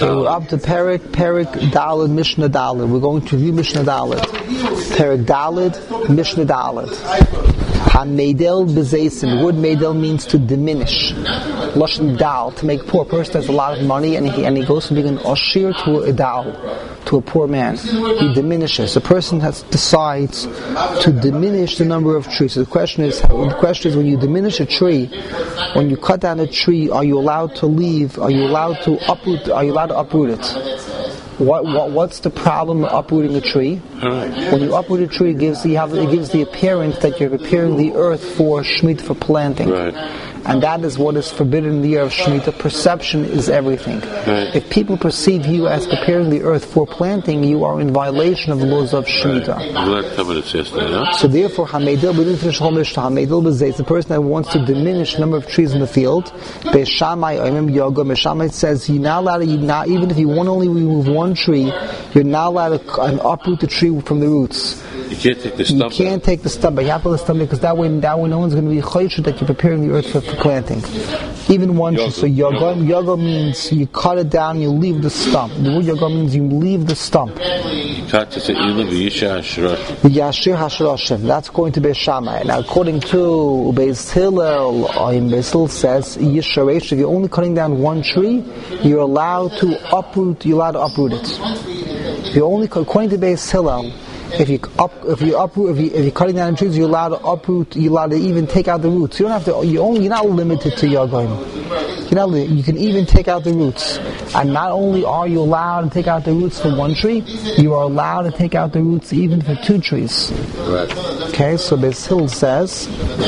we're up to Perek Daled, Mishnah Daled. We're going to review Mishnah Daled. Perek Daled, Mishnah Daled. Ha-meidel b'zeisim. The word meidel means to diminish. Lashon dal, to make poor. A person has a lot of money and he goes from being an oshir to a dal, to a poor man. He diminishes. A person decides to diminish the number of trees. So the question is when you diminish a tree, when you cut down a tree, are you allowed to leave? Are you allowed to uproot it? What's the problem of uprooting a tree? When you uproot a tree, it gives the appearance that you're preparing the earth for Shemitah, for planting. Right. And that is what is forbidden in the year of Shemitah. Perception is everything. Right. If people perceive you as preparing the earth for planting, you are in violation of the laws of Shemitah. Right. So therefore, Hameidel, we didn't finish the whole Mishnah. Hameidel b'zeit, the person that wants to diminish the number of trees in the field. Beishamai, I remember Yoga, Beishamai says, you're not allowed to, even if you want to only remove one tree, you're not allowed to uproot the tree from the roots. You can't take the stump. You can't take the stump, but you have to let the stump, because that way no one's going to be chayshut that you're preparing the earth for planting. Even one tree. So yoga means you cut it down, you leave the stump. The word yoga means you leave the stump. Yashir Hashirashim. That's going to be Shammai. Now, according to Beis Hillel, Beis Hillel says Yisharesh. If you're only cutting down one tree, you're allowed to uproot. You're allowed to uproot it. You're only, according to Beis Hillel, if you're cutting down trees, you're allowed to uproot. You're allowed to even take out the roots. You don't have to. You're not limited to Yagim. You can even take out the roots. And not only are you allowed to take out the roots for one tree, you are allowed to take out the roots even for two trees. Right. Okay, so Beis Hillel says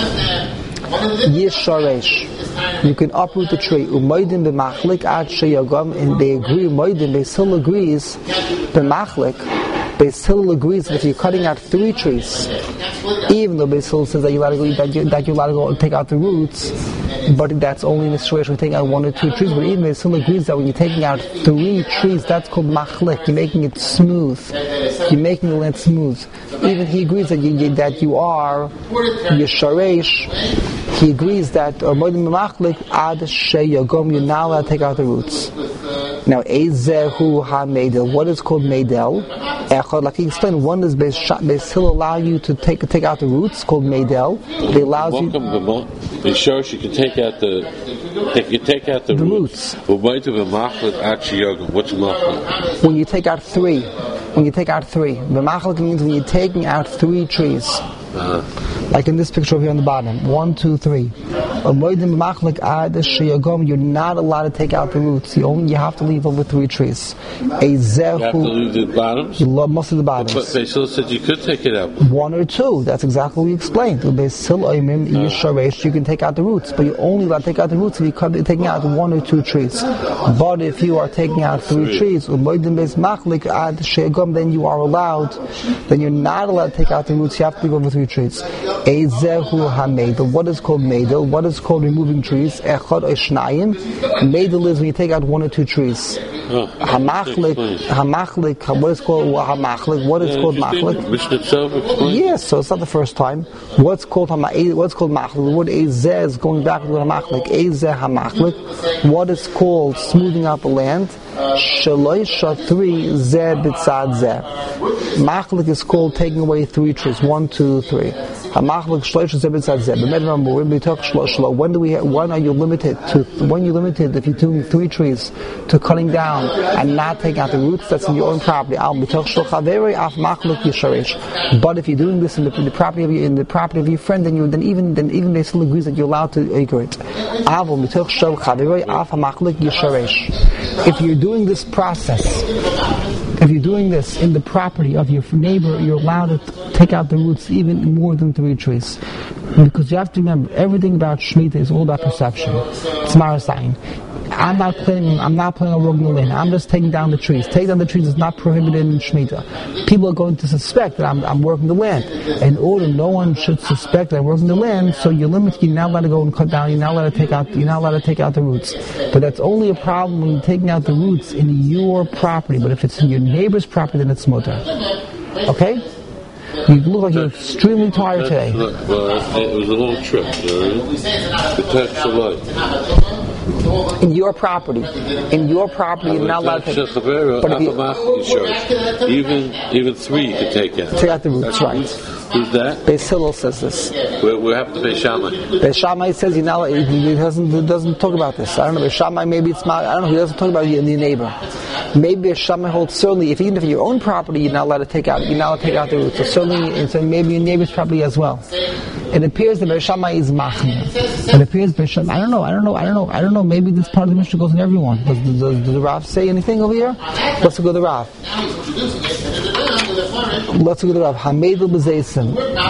Yisharesh. You can uproot the tree. Umaydim b'machlik ad sheyagam, and they agree. Umaydim, Beis Hillel agrees b'machlik. Beis Hillel agrees that if you're cutting out 3 trees, even though Beis Hillel says that you're allowed to go take out the roots, but that's only in a situation where you're taking out 1 or 2 trees. But even Beis Hillel agrees that when you're taking out 3 trees, that's called machlik. You're making it smooth. You're making the land smooth. Even he agrees that you are yesharesh. He agrees that machlik ad sheyagom, you're not allowed to take out the roots. Now, ezehu ha-meidel. What is called meidel? Like he explained, one is Beis Hillel allow you to take out the roots, called meidel. It allows you. It shows you can take out the roots. What's machlik? When you take out 3. The machlik means when you're taking out 3 trees. Like in this picture over here on the bottom. 1, 2, 3. You're not allowed to take out the roots. You have to leave over 3 trees. You have to leave the bottoms? You love most of the bottoms. But Beis Hillel said you could take it out. 1 or 2. That's exactly what we explained. You can take out the roots, but you're only allowed to take out the roots if you're taking out 1 or 2 trees. But if you are taking out 3 trees, then you are allowed. Then you're not allowed to take out the roots. You have to leave over 3 trees. What is called meidel? What is called removing trees? Echad or shnayim. Meidel is when you take out 1 or 2 trees. Hamachlik. What is called hamachlik? What is called machlik? Yes, so it's not the first time. What's called machlik? The word ezeh is going back to hamachlik. Ezeh hamachlik. What is called smoothing out the land? Shaloisha 3 zeh b'tzad zeh. Machlik is called taking away 3 trees. 1, 2, 3. Hamachlik shloisha zeh b'tzad zeh. But remember, when we talk shlo, when are you limited to? When you're limited, if you're doing 3 trees, to cutting down and not taking out the roots, that's in your own property. But if you're doing this in the property of your friend, then even they still agrees that you're allowed to acre it. If you're doing this process, if you're doing this in the property of your neighbor, you're allowed to take out the roots even more than 3 trees. Because you have to remember, everything about Shemitah is all about perception. It's Marasayin. I'm not planning on working the land. I'm just taking down the trees. Taking down the trees is not prohibited in Shemitah. People are going to suspect that I'm working the land. In order, no one should suspect that I'm working the land. So you're limited. You're not allowed to go and cut down. You're not allowed to take out the roots. But that's only a problem when you're taking out the roots in your property. But if it's in your neighbor's property, then it's mutar. Okay? You look like you're extremely tired today. Well, it was a long trip. To touch the light. In your property, you're not allowed to take. But even 3 you could take out. Take out the roots, right? Who's that? Beis Hillel says this. We have to Beis Shammai. Beis Shammai says he doesn't talk about this. I don't know. Beis Shammai, maybe it's not. I don't know. He doesn't talk about your neighbor. Maybe Beis Shammai holds certainly even if your own property you're not allowed to take out. You're not allowed to take out the roots. So certainly, maybe your neighbor's property as well. It appears that Beis Shammai is machmir. It appears Beis Shammai. I don't know. Maybe this part of the Mishnah goes in everyone. Does the Rav say anything over here? Let's go to the Rav. Hamedel b'zeisim.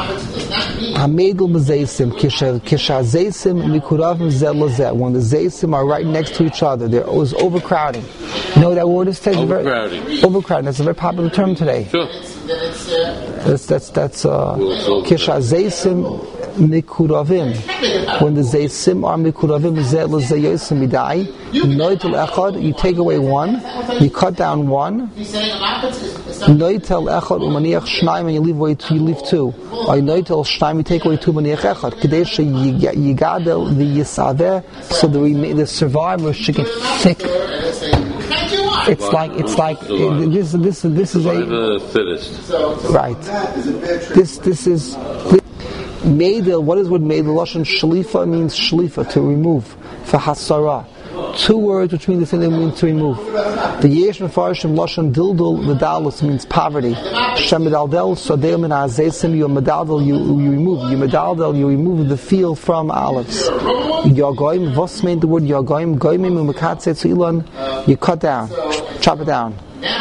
Kisha zeisim mikuravim zeh lozeh. When the zeisim are right next to each other, there is overcrowding. You know what that word is? Overcrowding. Overcrowding. That's a very popular term today. Sure. That's kisha zeisim mikuravim. When the zeisim are mikuravim zeh lozeh yosim midai. Noitel echad. You take away one. You cut down one. Noitel echad umaniach shnaim, and you leave 2. Or noitel shnaim, you take away 2 maniach echad. Kadesh yigadel v'yisaveh, so the survivor should get thick. It's like this is a fittest. Right. This is meidel. What is meidel? Lashon shlifa means shlifa, to remove. For hasara. 2 words which mean the same thing, means to remove. The yesh mefarshim lashon dildul medalus means poverty. Shem medaldel sodeim min hazesim, you medaldel, you remove. You medaldel, you remove the field from olives. Yagoim, vos meant the word yagoim, goimim umekatze tzuilan, you cut down, chop it down.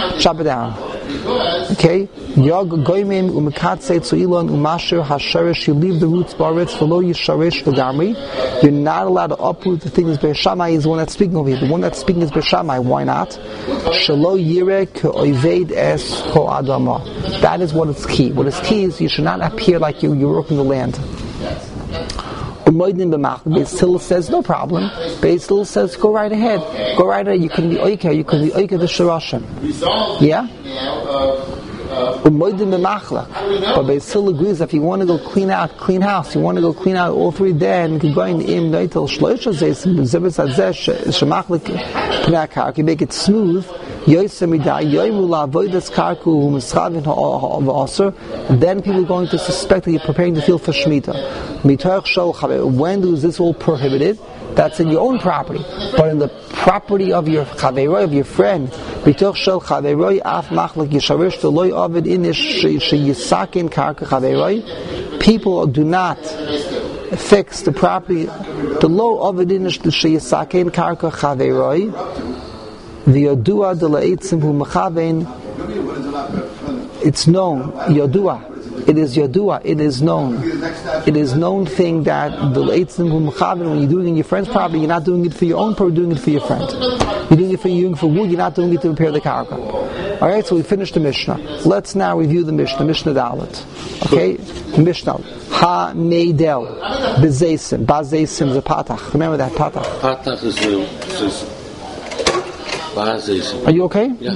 Okay? Goimim umekatze tzuilan umasher hasharish, you leave the roots baritz v'lo yisharish v'gamri. You're not allowed to uproot the things. Beis Shammai is the one that's speaking over here. The one that's speaking is Beis Shammai. Why not? Shelo yireh ke'oived es ko adama. That is what is key. What is key is you should not appear like you're working the land. Beis Hillel says no problem. Beis Hillel says go right ahead. You can be oiker. You can be oiker the shirashim. Yeah. But Beis Hillel agrees that if you want to go clean house, you want to go clean out all 3 then you can go in im noitel shloisha zeisim zebes azeh shemachlik pnei karka, make it smooth. Then people are going to suspect that you're preparing the field for Shemitah. When is this all prohibited? That's in your own property. But in the property of your chaveroi, of your friend, people do not fix the property. The low of it in sheyisaken karka chaveroi. The Yodua de la'etzim hu mechavein. It's known. Yodua. It is Yodua. It is known. It is known thing that the la'etzim hu mechavein, when you're doing it in your friend's property, you're not doing it for your own property, you're doing it for your friend. You're doing it for wood, you're not doing it to repair the karka. Alright, so we finished the Mishnah. Let's now review the Mishnah Dalet. Okay? Mishnah. Ha meidel. Bezeisim. Bazeisim is a patach. Remember that patach. Patach is Are you okay? Yeah.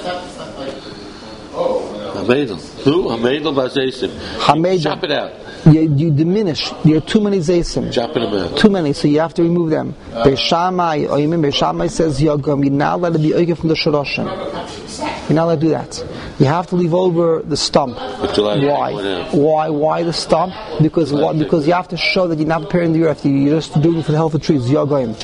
Hamedel. Who? Hamedel bazeisim. Chop it out. You diminish. There are too many zeisim. Chopping them out. Too many, so you have to remove them. Beis Shammai says you're not allowed to be oiker from the shoroshim. You're not allowed to do that. You have to leave over the stump. Why the stump? Because you have to show that you're not preparing the earth. You're just doing it for the health of the trees. You're going.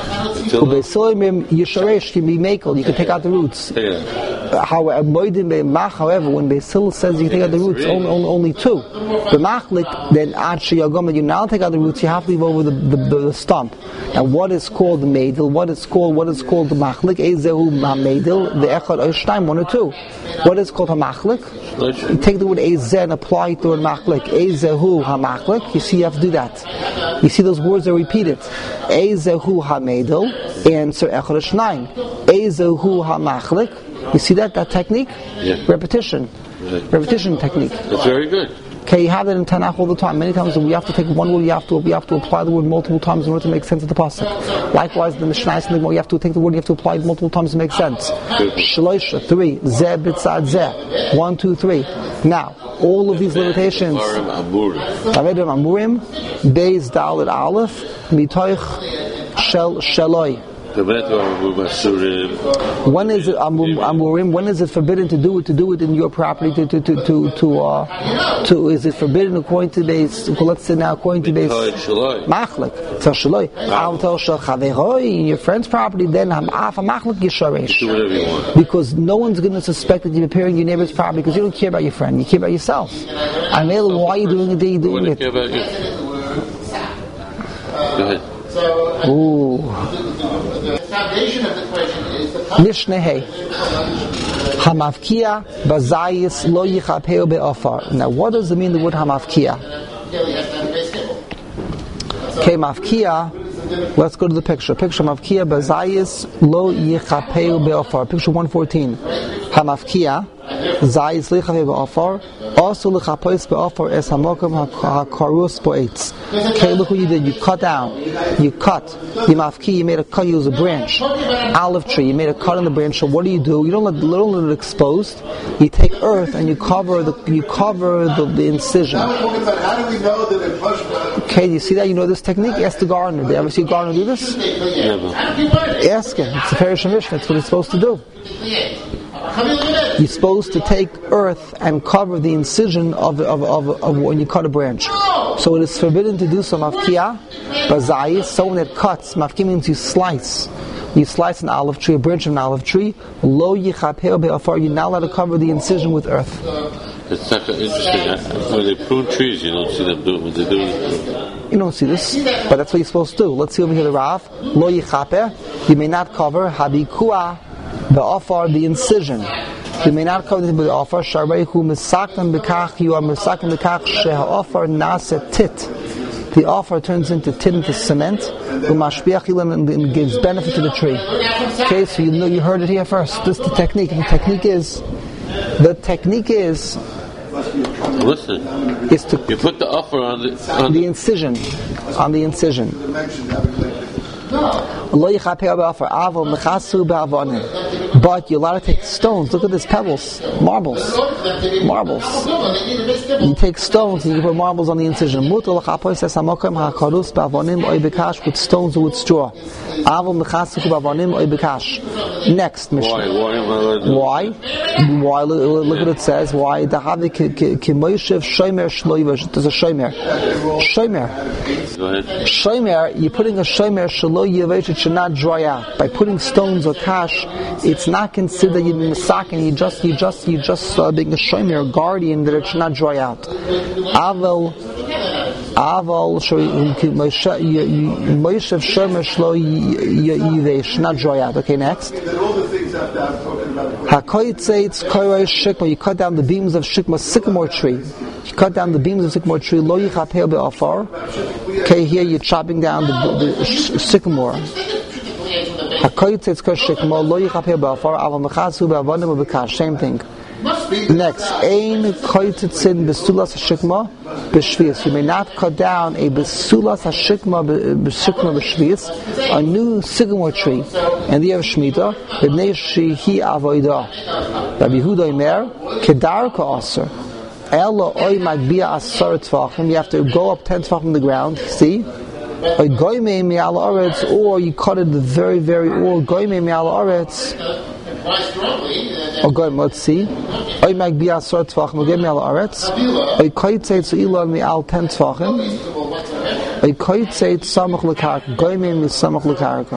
Yisharesh can be makel. You can take out the roots. However, when Beis Hillel says you can take out the roots, only 2. The machlik, then you now take out the roots. You have to leave over the stump. Now, what is called the meidel? What is called the machlik? Ezehu meidel, the echad oishnaim, 1 or 2. What is called hamachlik? You take the word ezeh and apply it to the word machlik. Ezehu hamachlik. You see, you have to do that. You see, those words are repeated. Ezehu hameidel. Answer echad oishnaim. Ezehu hamachlik. You see that technique? Yeah. Repetition. Right. Repetition technique. That's very good. Okay, you have that in Tanakh all the time. Many times we have to take one word, we have to apply the word multiple times in order to make sense of the pasuk. Likewise, the Mishnah and the Gemara, you have to take the word, you have to apply it multiple times to make sense. Shloisha, 3. Zeh b'tzad zeh. 1, 2, 3. Now, all of these limitations. Amurim. Beis Dalet Aleph. Mitoich sheloi. When is it amurim? When is it forbidden to do it in your property? Is it forbidden according to base? Let's say now according to base machlik. So shaloi. In your friend's property, then machlik yisharesh. Because no one's going to suspect that you're repairing your neighbor's property because you don't care about your friend. You care about yourself. I mean, why are you doing it? You're doing it. Care about you. Go ahead. Ooh. The foundation of the question is the Mishnah Hey. Hamavkia bazayis lo yichapeu be'afar. Now, what does it mean, the word hamavkia? Okay, mavkia. Let's go to the picture. Picture mavkia bazayis lo yichapeu be'afar. Picture 114. Hamavkia zayis lo yichapeu be'afar. Also l'chapois be'afar es hamokum hakarus bo'etz. Okay, look what you did. You cut down. You cut. Yimavki, you made a cut. You use a branch. Olive tree. You made a cut on the branch. So what do? You don't let it exposed. You take earth and you cover the incision. Okay, do you see that? You know this technique? Ask the gardener. Did you ever see a gardener do this? Never. Ask him. It's a Parish Mishnah. That's what he's supposed to do. You're supposed to take earth and cover the incision of when you cut a branch. So it is forbidden to do so. Mavkia, bazayis, someone that cuts. Mavkia means you slice. You slice an olive tree, a branch of an olive tree. Lo yichapeu be'afar. You're not allowed to cover the incision with earth. It's interesting. When they prune trees, you don't see them do it. When they do it, you don't see this, but that's what you're supposed to do. Let's see over here the Rav. Lo yichapeh. You may not cover habikua. The offer, the incision. You may not cover the offer. Shareihu misakam bekach. You are misakam bekach. Sheha offer nase tit. The offer turns into tit, into cement. Umashbiach ilan, and gives benefit to the tree. Okay, so you heard it here first. This is the technique. The technique is. Listen. Is to you put the offer on the incision. On the incision. But you're allowed to take stones. Look at this, pebbles, marbles. You take stones and you put marbles on the incision. With stones or with straw. Next, Mishnah. Why? Look what it says. Why? There's a shomer. Shomer, you're putting a shomer it should not dry out. By putting stones or cash, it's not considered you're misakin. You just being a shomer, a guardian, that it should not dry out. Aval Moshev shomer shlo yivei should not dry out. Okay, next. Hakoyitzeitz koyrei shikma. You cut down the beams of shikma, sycamore tree. You cut down the beams of sycamore tree. Lo yichapeu be'afar. Okay, here you're chopping down the sycamore. Hakoyitzeitz koyrei shikma lo yichapeu be'afar. Aval mechasu be'avonim u'bekash. Same thing. Next, ein koyitzitzin besulas hashikma b'shvius. You may not cut down a besulas hashikma b'shvius, a new sycamore tree, and the of Shemitah. B'nei shehi avodah. Rabbi Yehuda Omer kedarka aser. Ela oy magbia asar tzvachim. You have to go up 10 tzvachim from the ground. See. Or goymei mi'al aretz, or you cut it the very, or goymei mi'al aretz. Okay, let's see. Oy magbia asar tzvachim, goymei mi'al aretz. Oy koyitzeitz ilan mi'al 10 tzvachim. Oy koyitzeitz samach l'karka, goymei mi'samach l'karka.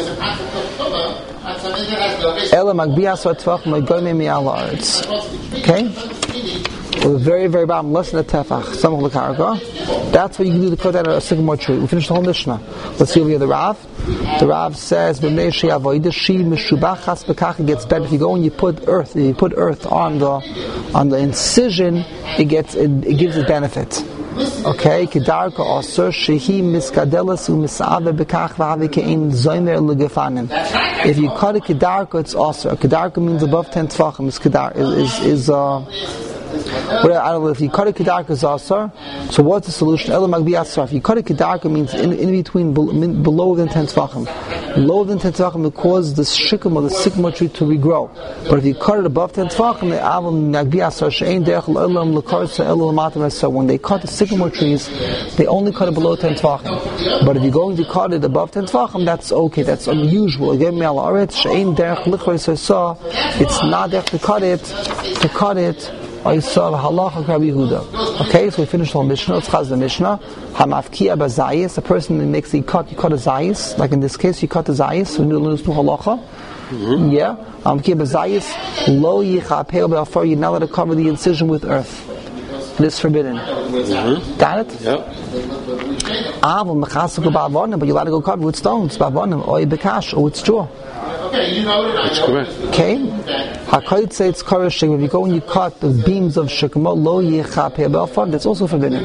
Ela magbia asar tzvachim, oy goymei mi'al aretz. Okay? With a very, very bottom, less than a tefach, samach l'karka. That's what you can do to cut down a sycamore tree. We finished the whole Mishnah. Let's see over here the Rav. The Rav says, it gets better. If you go and you put earth on the incision, it gives it benefit. Okay, kedarka asur shehi miskadelas u'misaver bekach v'havi ke'in zomer legefanim. If you cut a kedarka, it's asur. Kedarka means above 10 tefachim. If you cut a kedarka is asar, so what's the solution? Ela magbi asar. If you cut a kedarka means in between, below than 10 tvachim. Lower than 10 tvachim will cause the shikam or the sycamore tree to regrow. But if you cut it above 10 tvachim, the aval magbi asar she'ein derech l'olam l'karsa ela l'matam. So when they cut the sycamore trees, they only cut it below 10 tvachim. But if you're going to cut it above 10 tvachim, that's okay. That's unusual. Again, me'al aretz she'ein derech l'chor so it's not derech to cut it. I saw halacha Rabbi Yehuda. Okay, so we finished the Mishnah. Let's chaz the Mishnah. Hamafkia bazayis. A person that makes you cut a zayis. Like in this case, you cut the zayis. So you lose to halacha. Yeah. Hamafkia bazayis. Lo yichapel be'afar. You're not allowed to cover the incision with earth. It is forbidden. Got it? Yep. But you're allowed to go cover with stones. Ba'avonim, or bekash, or with straw. That's correct. Okay? HaKoyt say it's koreshing. If you go and you cut the beams of shikma, lo yichapeh be'afar, that's also forbidden.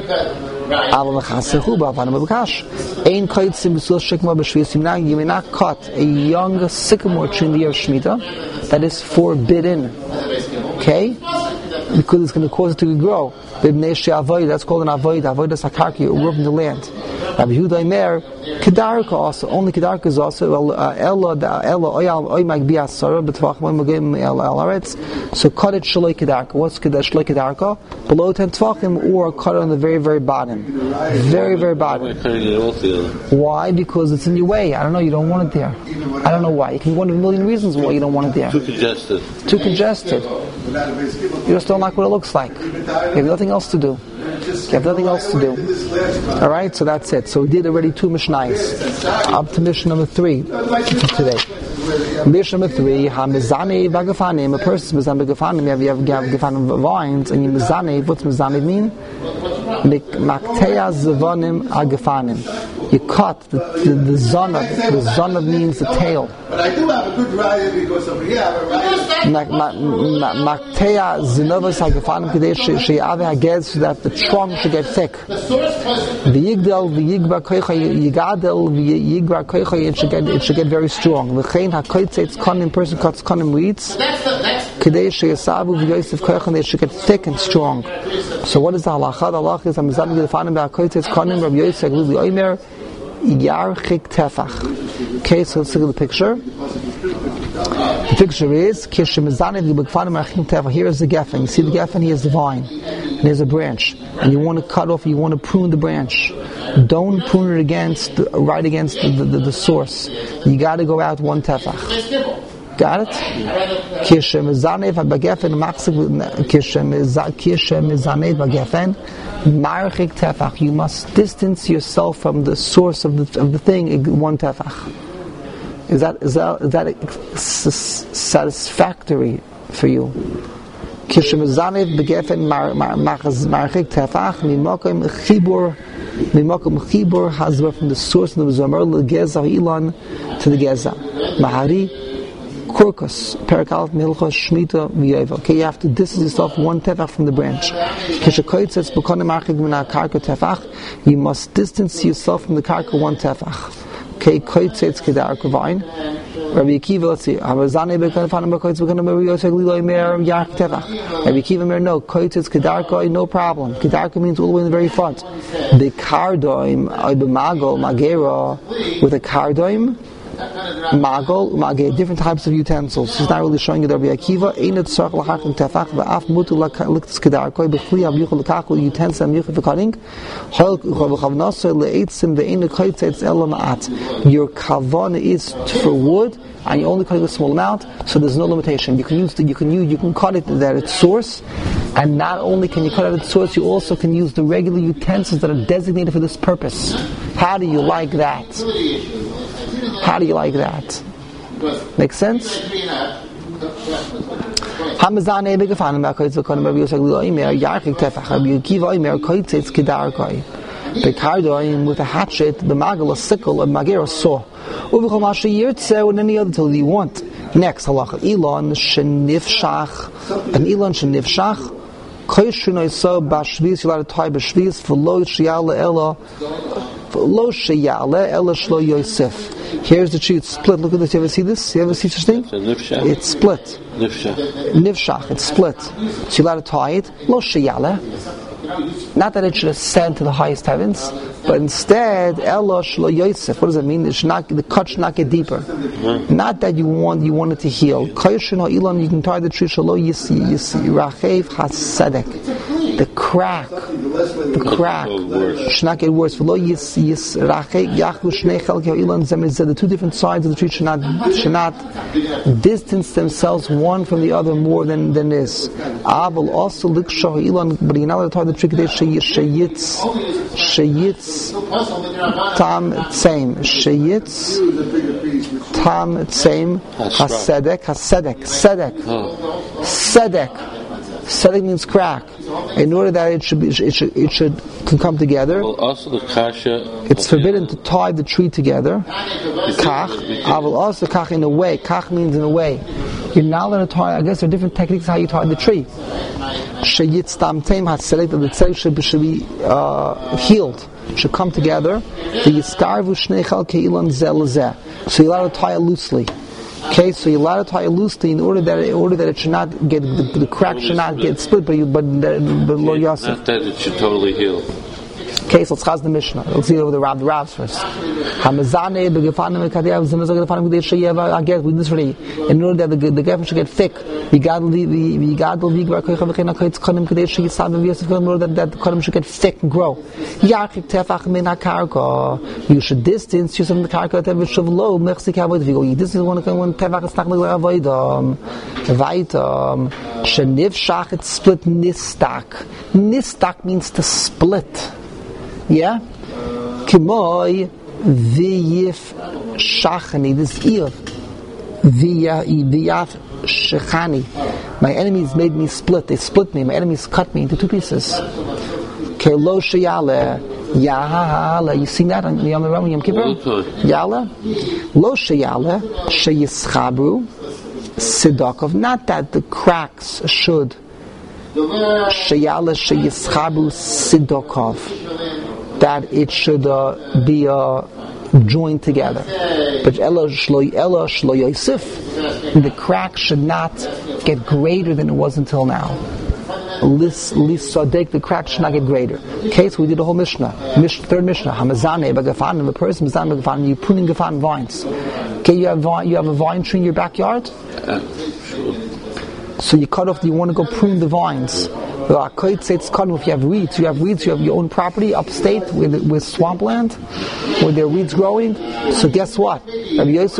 You may not cut a young sycamore tree in the year of Shemitah. That is forbidden. Okay? Because it's going to cause it to grow. That's called an avoid. Avoid is hakarki, a work in the land. Rabbi Yehuda Imer, kedarka also. Only kedarka is also. So cut it shaloi kedarka. What's shaloi kedarka? Below 10 tvachim, or cut it on the very, very bottom. Very, very bottom. Why? Because it's in your way. I don't know. You don't want it there. I don't know why. You can one of a million reasons why you don't want it there. Too congested. You just don't like what it looks like. You have nothing else to do. Alright, so that's it. So we did already 2 Mishnayos. Up to Mishnah number 3 today. Mishnah number 3, Hamizane v'agafanim. A person is mizane v'agafanim. You have gafanim vines, and you mizane. What's mizane mean? Makteya zavanim agafanim. You cut the zonav. The zonav means the tail. But I do have a good raya because over here I have a raya. Makteya zinovas agafanim kadesh she'ave hagez, so that the trunk should get thick. V'yigdel v'yigbar koicha yigadel v'yigbar koicha, it should get very strong. V'chein hakoytzeitz konim, person cuts konim weeds. Kadesh she'yasavu v'yosef koicha, they should get thick and strong. So what is the halacha? The halacha is hamizam v'gafanim v'hakoytzeitz konim. Rabbi Yosef Agli Omer yarchik tefach. Okay, so let's look at the picture. The picture is here is the geffen. You see the geffen, here's the vine. And there's a branch. And you want to cut off, you want to prune the branch. Don't prune it right against the source. You got to go out 1 tefach. Got it? You must distance yourself from the source of the thing 1 tefach. Is that satisfactory for you? From the source of the Zomer to the Geza. Mahari Kurkus, Perakal, Milchos, Shmita, V'yeva. Okay, you have to distance yourself 1 tefach from the branch. You must distance yourself from the karka 1 tefach. Okay, koitzetz kedarka vine. Rabbi Akiva, let's see. Rabbi Akiva, no, koitzetz kedarka, no problem. Kedarka means all the way in the very front. The kardoim, magera, with a kardoim, Magol, different types of utensils. He's not really showing you the Rabbi Akiva. Einat tzarich lachach tefach v'af mutu l'ktis kedarkoi b'chli avyuchel l'kachu utensil avyuchel v'karing hol v'chavnasa le'etzim ve'einu koytzetz elo ma'at. Your kavana is for wood, and you only cut it a small amount, so there's no limitation. You can cut it at its source, and not only can you cut it at its source, you also can use the regular utensils that are designated for this purpose. How do you like that? How do you like that? Make sense? Hamazane begefanim ba'koytz v'konim Rabbi Yosef Agli Omer yarchik tefach. Rabbi Akiva Omer koytzetz kedarkoi. Bekardoim with a hatchet, the magal, a sickle, a magir, a saw. Uvichol masha yirtzeh, and any other tool you want. Next halacha, Elon shenifshach, an Elon shenifshach. Koyshunoi so b'shvis, you're allowed to tie b'shvis for lo sheyale ella, for lo sheyale ella shlo Yosef. Here's the tree, it's split. Look at this. You ever see this? You ever see such thing? It's split. Nifshach, it's split. So you're allowed to tie it. Lo sheyale. Not that it should ascend to the highest heavens, but instead, Elosh lo Yosef. What does that mean? The cut should not get deeper. Not that you want it to heal. You can tie the tree shalo yisi rachev hasedek. The crack should not get worse. The two different sides of the tree should not distance themselves one from the other more than this. But you're not allowed to tie the tree sheyitz tam tseim hasedek. Sedek means crack. In order that it can come together. Well, also the kasha. It's forbidden to tie the tree together. Kach. I will also kach in a way. Kach means in a way. You're not allowed to tie. I guess there are different techniques how you tie the tree. Sheyitz tam teim hasedek. The tzedek should be healed. Should come together. The yiskarvu shnei chalkei ilan zeh lezeh. So you're allowed to tie it loosely. Okay, so you're allowed to tie it loosely in order that it should not get the crack should not get split, but Lord Yosef. Not that it should totally heal. Okay, so let's chaz the Mishnah. Let's see over the Ravs first. We this already. In order that the gefen should get thick, in order that the kodim should get thick and grow. You should distance yourself from the karka. If you go eat this is one tefach is not shenivshach, it's split nistak. Nistak means to split. Yeah? Kimoi v'yif shachani. This ir. V'yaf shechani. My enemies made me split. They split me. My enemies cut me into two pieces. Kelo sheyale. Yala. You sing that on Yom Kippur? Yala. Lo sheyale. Sheyischabru. Sidakov. Not that the cracks should. Sheyale sheyischabru sidakov. That it should be joined together. But Ela shlo Yosef, the crack should not get greater than it was until now. The crack should not get greater. Okay, so we did the whole Mishnah. Third Mishnah. Hamazane b'gefanim, a person mazane b'gefanim, you pruning gefanim vines. Okay, you have a vine tree in your backyard. So you cut off. You want to go prune the vines. If you have weeds, you have your own property upstate with swampland, where there are weeds growing. So guess what? You want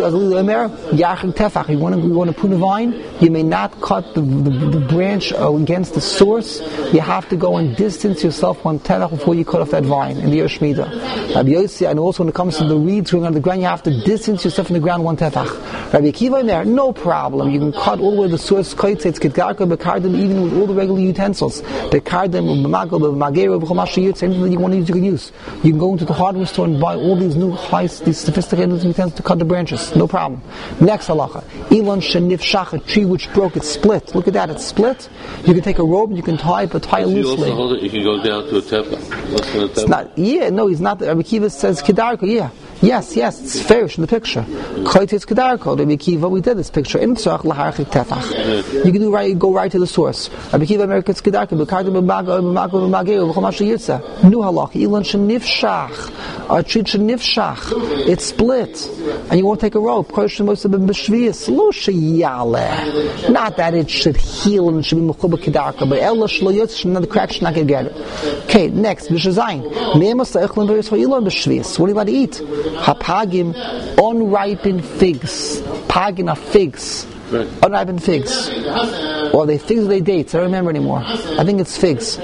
to prune a vine, you may not cut the branch against the source. You have to go and distance yourself one tefach before you cut off that vine in the Yerush Midah. And also when it comes to the weeds growing on the ground, you have to distance yourself from the ground one tefach. Rabbi Akiva there, no problem. You can cut all the way to the source, even with all the regular utensils. The cardam, the magel, the magero, anything that you want to use, you can use. You can go into the hardware store and buy all these these sophisticated utensils to cut the branches. No problem. Next halacha. Elon shenif shach, a tree which broke, it's split. Look at that, it's split. You can take a rope, you can tie it, but tie it loosely. You also hold it, you can go down to a tepa. It's not, he's not, Rabbi Akiva says kedarko, Yes, it's fairish in the picture. Koitis kedarko, Rabbi Akiva, we did this picture. You can go right to the source. Rabbi Akiva, America's kedarko, New halach, Elon shenifshach, a tree shenifshach, it's split, and you won't take a rope. Not that it should heal and it should be mechuba kedarko, but ela shloyot, the crack should not get together. Okay, next, b'shazayin. What are you allowed to eat? Hapagim, unripened figs. Pagin are figs. Right. Unripened figs. Or are they figs or they dates? I don't remember anymore. I think it's figs.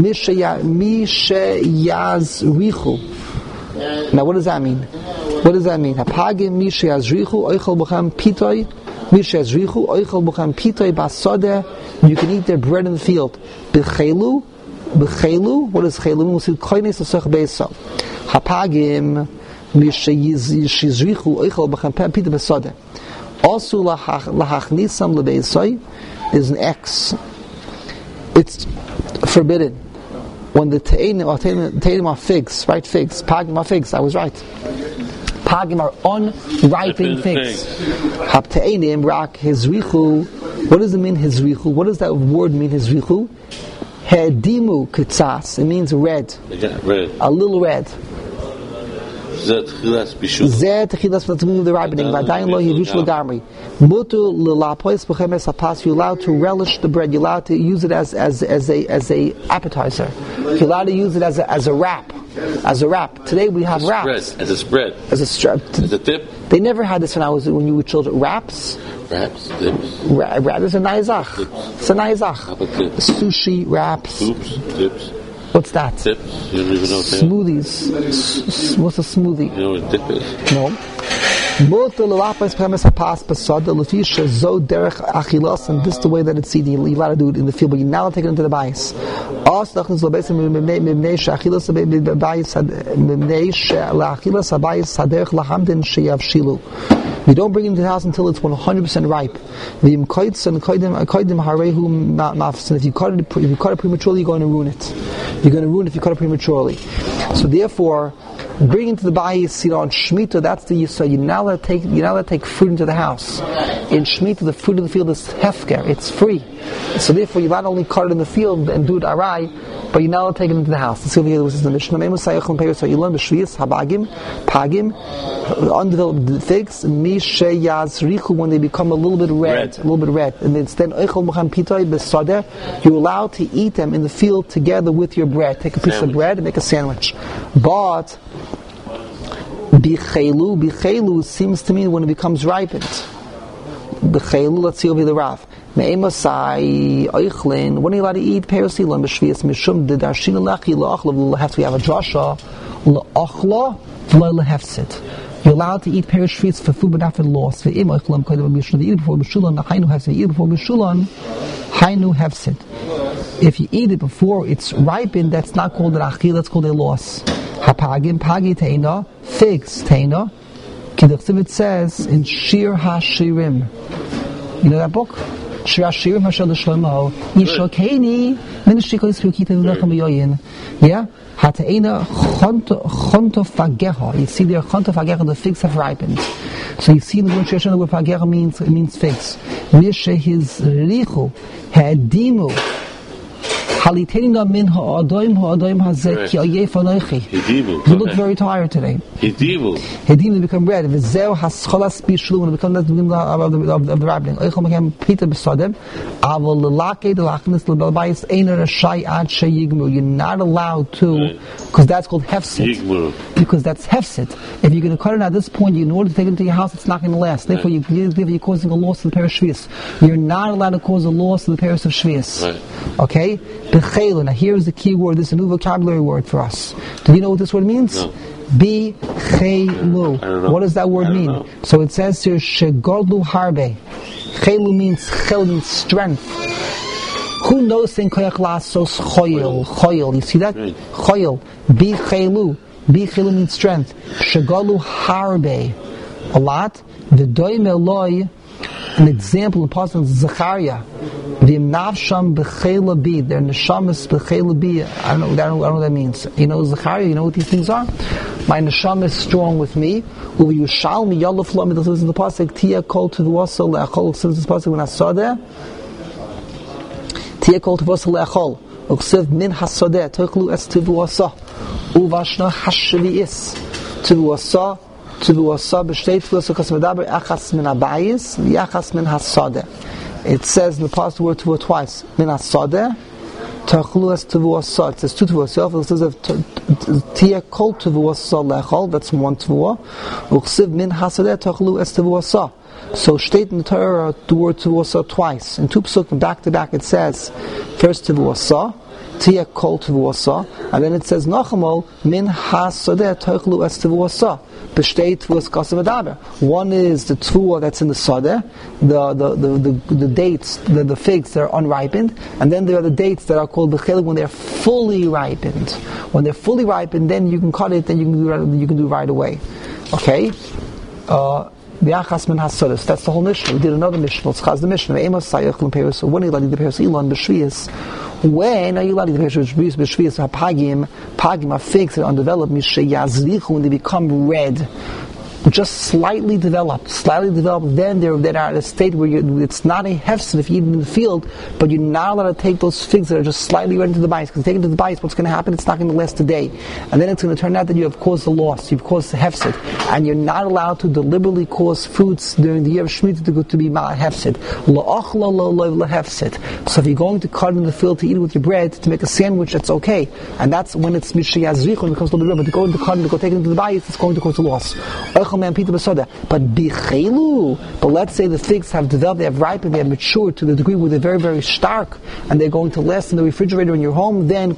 Misheyazrichu. Now what does that mean? Hapagim misheyazrichu oichel b'chem pitoi. Misheyazrichu oichel b'chem pitoi basodeh. You can eat their bread in the field. B'chelu. What is chelu? We'll see koines osach beiso. Hapagim misheyazrichu oichel b'chem pitoi basodeh. Also lahachnisam lebeisoi is an X. It's forbidden when the teinim are figs, right? Figs, pagim are figs. I was right. Pagim are unripened figs. Hapte'enim rak hizrichu. What does it mean hizrichu? What does that word mean hizrichu? Hedimu kitzas. It means red. A little red. Zeh techilas of the ripening. V'adayin lo yivush l'gamri. Mutu l'lapois b'chemes hapas. You're allowed to relish the bread. You're allowed to use it as a appetizer. You're allowed to use it as a wrap. As a wrap. Today we have wraps. As a spread. As a strap. As a dip. They never had this when you were children. Wraps. Wraps, dips. Wrap is a naizach. It's a naizach. Sushi, wraps. Soups, dips. What's that? Dips. You don't even know what they are. Smoothies. What's a smoothie? You know what a dip is? No. And this is the way that it's eaten. You're allowed to do it in the field, but you're now take it into the bias. You don't bring it into the house until it's 100% ripe. If you cut it prematurely, you're going to ruin it. You're going to ruin it if you cut it prematurely. So therefore, bring into the bayis, on Shemitah, that's the yisod. You're not allowed to take fruit into the house. In Shemitah, the fruit of the field is hefker, it's free. So therefore, you not only cut it in the field and do it arai, but you're not allowed to take it into the house. Let's see over here, this is the Mishnah. You learn b'shviyas, habagim, pagim, undeveloped figs, mishe yazrichu, when they become a little bit red. And then oichel mochem pitoi b'sadeh, you're allowed to eat them in the field together with your bread. Take a piece of bread and make a sandwich. But bichelu seems to mean when it becomes ripened. Bichelu, let's see over here the Rav. Me'emasai oichlin. When are you allowed to eat perosilan b'shviyas mishum dedarshina lechi la'achla v'lehefsit? We have a drasha la'achla v'lehefsit. You're allowed to eat perishviyas for food, but not for loss. Ve'im oichlam koydem b'mishulan. Eat it before b'shulan. Hainu hefsit. Eat it before b'shulan. Hainu hefsit. If you eat it before it's ripened, that's not called an achil. That's called a loss. Hapagim pagi teina, figs teina. It says in Shir HaShirim. You know that book? Shir HaShirim Hashel Shlomo. Yishokeni Minishikois Rukita V'Lechem Yoyin. Yeah? Hateina Chonto Fageha. You see there Chonto Fageha, the figs have ripened. So you see in the word Shir, the word Fageha means figs. Mishe his richu hadimu. Halitenina min ha'adoim hazeh ki ayef anochi. You look very tired today. Hedimu become red. V'zeu hascholas b'shulu, when it becomes of the rabbining. Oichel became pita b'sadem. Avol l'lake d'lachnis l'balbayis einer rashai ad sheyigmu. You're not allowed to, because that's called hefsit. Because that's hefsit. If you're going to cut it at this point, in order to take it into your house, it's not going to last. Therefore, you're causing a loss to the paris of shvius. You're not allowed to cause a loss to the paris of shvius. Okay? Bechelu. Now here is the key word. This is a new vocabulary word for us. Do you know what this word means? No. Bechelu. What does that word mean? Know. So it says here, Shegodlu harbe. Chelu means strength. Who knows in koyach lasos choyel? You see that? Choyel. Bechelu. Bechelu means strength. Shegodlu harbe. A lot. V'doim eloi. An example of Pasuk Zechariah. V'im nafsham b'chela bi. Their neshamas b'chela bi. I don't know what that means. You know Zechariah? You know what these things are? My neshama is strong with me. Uvi yushalmi yaluf lo. This is the Pasuk. Tia kol tevusah le'achol. This is the Pasuk when I saw there. Tia kol tevusah le'achol. Uksiv min hasodeh. Tochlu es tevusah. Uvashna hashvi'is. Tevusah. It says in the past word tevua twice. Min hasadeh, tachlu es tevuasa. It says two tevuasa. It says tia kol tevuasa lechol. That's one tevua. Uksiv min hasadeh tachlu es tevuasa. So state in the Torah the word tevuasa twice. In two psukim back to back it says first tevuasa, tia kol tevuasa, and then it says nachamol min hasadeh tachlu es tevuasa. One is the tvua that's in the sadeh, the dates, the figs that are unripened, and then there are the dates that are called b'chelik when they're fully ripened. When they're fully ripened, then you can cut it, then you can do it right away. Okay? That's the whole Mishnah. We did another Mishnah. Let's chaz the Mishnah. So when are you allowed to eat the peros ilan b'shviyas? When are you allowed to eat the peros b'shviyas? Pagim are figs that are undeveloped. Mishe yazrichu, when they become red. just slightly developed, then they're at a state where it's not a hefset if you eat it in the field, but you're not allowed to take those figs that are just slightly red into the bites, because taking to the bites, what's going to happen? It's not going to last a day, and then it's going to turn out that you have caused a loss, you've caused a hefset, and you're not allowed to deliberately cause fruits during the year of Shemitah to be hefset. So if you're going to cut in the field to eat it with your bread, to make a sandwich, that's okay, and that's when it's mishiyazrichon, when it comes to the bread, but to go into cut and to go take it into the bites, it's going to cause a loss. But let's say the figs have developed, they have ripened, they have matured to the degree where they're very, very stark, and they're going to last in the refrigerator in your home, then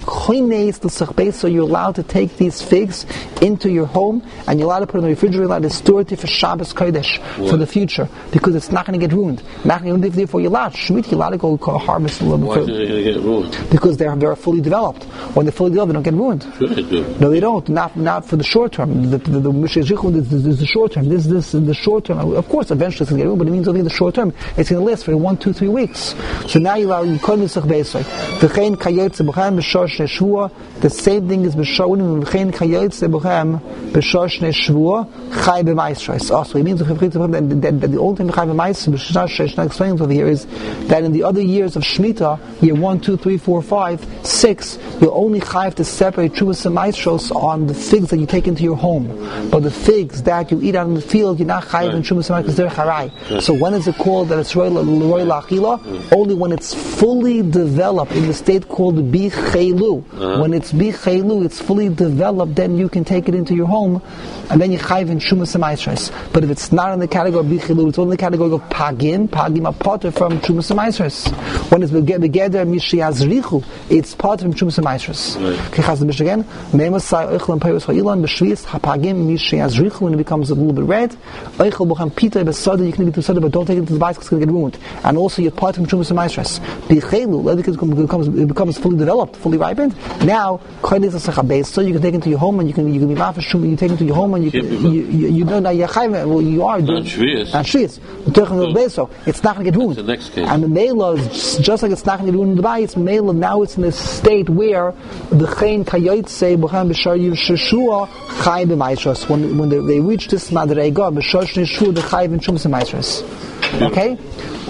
so you're allowed to take these figs into your home, and you're allowed to put it in the refrigerator, allowed to store it for Shabbos Kodesh, for the future, because it's not going to get ruined. Not going to get ruined, therefore you're allowed. Shemitah, you're allowed to go harvest a little bit. Why are they going to get ruined? Because they're fully developed. When they're fully developed, they don't get ruined. Sure they do. No, they don't. Not for the short term. The Mishayzichun is the short term. This is the short term. Of course, eventually it's going to get ruined, but it means only in the short term. It's going to last for 1, 2, 3 weeks. So now you call me Sech Beisoy. V'chein kayotze b'chem b'shor shnei shvua. The same thing is b'shonim. V'chein kayotze b'chem b'shor shnei shvua chay b'maisros. Also, it means that the only time chay b'maisros, Shna explains over here, is that in the other years of Shemitah, year 1, 2, 3, 4, 5, 6, you only have to separate Truvas and Maestros on the figs that you take into your home. But the figs that you eat out in the field, you're not chayiv in Truvas and Maestros because they're charai. So when is it called that it's roy la'achila? Only when it's fully developed in the state called bichelu. When it's bichelu, it's fully developed, then you can take it into your home, and then you chayiv in Truvas and Maestros. But if it's not in the category of bichelu, it's only in the category of pagim a potter from Truvas and Maestros. When it's begeder mishiyazrichu, it's part from Truvas and Maestros. Okay, Chaz the Mishnah again. Me'emasai oichel and peiros ha'ilan b'shvius hapagim mishiyazrichu, when it becomes a little bit red. Oichel b'cham pita b'soda, you can eat it to soda, but don't take it to the bicycle, it's going to get ruined. And also you're part from Truvas and Maestros. Bichelu, it becomes fully developed, fully ripened. Now, so you can take it to your home, and you can be mafish, you take it to your home, and you know now you are doing Shvius. So it's not going to get ruined. That's the next case. And the Mela is just like it's not going to get ruined in the bites. Mela, now it's in a state where the Chayin Kayotze B'chem B'shar Yishua Chai B'maisros. When they reach this Madrega B'shar Shnei Shua, the Chai B'Truvas and Maestros. Okay.